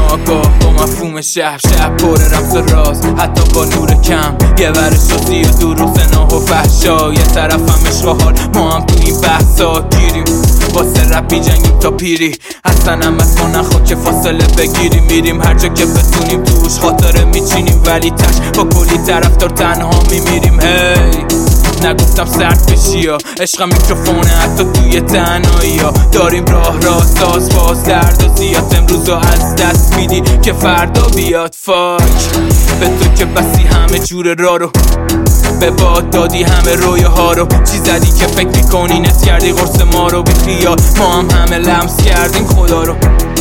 آگاه با مفهوم شب پر رمز و راز، حتی با نور کم یه ور شدی و دروغ ناه و فحشا. یه طرف هم عشق و حال، ما هم تو این بحثا گیریم، واسه رپ میجنگیم تا پیری. اصلا هم از ما نخواد که فاصله بگیریم، میریم هر جا که بتونیم توش خاطره میچینیم، ولی تش با کلی طرفدار تنها میمیریم. هی نگفتم سرد بشی یا عشق میکروفونه حتی توی تنهایی ها. داریم راه ساز باز درد و زیاد، امروز از دست میدی که فردا بیاد. فاک به تو که بسی همه جور را رو، به باد دادی همه رویاها رو. چی زدی که فکر میکنی نت کردی قرص ما رو؟ بی خیال ما هم همه لمس کردیم خدا رو.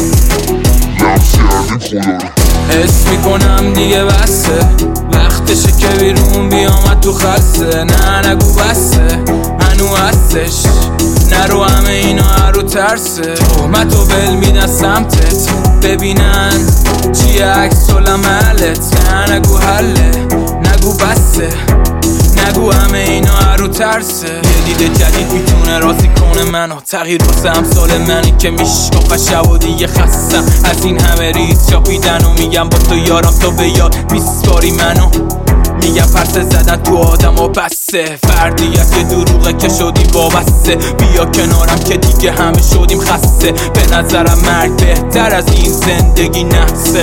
حس میکنم دیگه بسه، وقتشه که بیرون بیامد تو خسته. نه نگو بسه هنو هستش، نرو همه اینا هرو ترسه. تهمتو ول میدن سمتت ببینن چی عکس العملت. نه نگو حله نگو بسه، نگو همه اینا هرو ترسه. یه دید جدید میتونه راضی کنه منو، تغییر واسه امثال منی که میشکافه شب و دیگه خستم از این همه ریز چاپیدن و میگم با تو یارم تو به یاد میسپاری منو. میگم پرسه زدن تو آدم و بسه، فردیت یه دروغه که شدیم وابسته. بیا کنارم که دیگه همه شدیم خسته، به نظرم مرگ بهتر از این زندگی نحسه.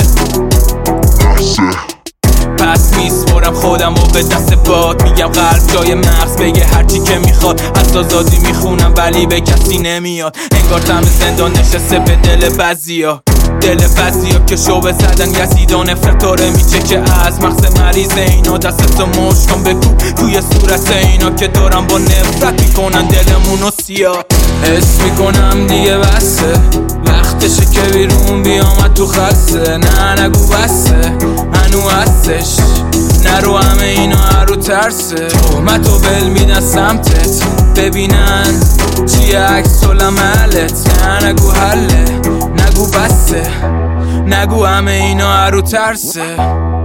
پس میسپرم خودم و به دست باد، میگم قلب جای مغز بگه هرچی که میخواد. از آزادی میخونم ولی به کسی نمیاد، انگار تم زندان نشسته به دل بعضیا. دل بعضیا که شعبه زدن یزیدا نفرت داره میچه که از مغز مریض اینا. دستتو مشت کن بکوب توی صورت اینا که دارم با نفرت میکنن دلمونو سیاه. حس میکنم دیگه بسه، وقتشه که بیرون بیامد تو خسته. نه نگو بسه هنو هستش، نرو همه اینا هرو ترسه. تهمتو ول میدن سمتت ببینن چی عکس العملت. نه نگو حله نگو بسه، نگو همه اینا هرو ترسه.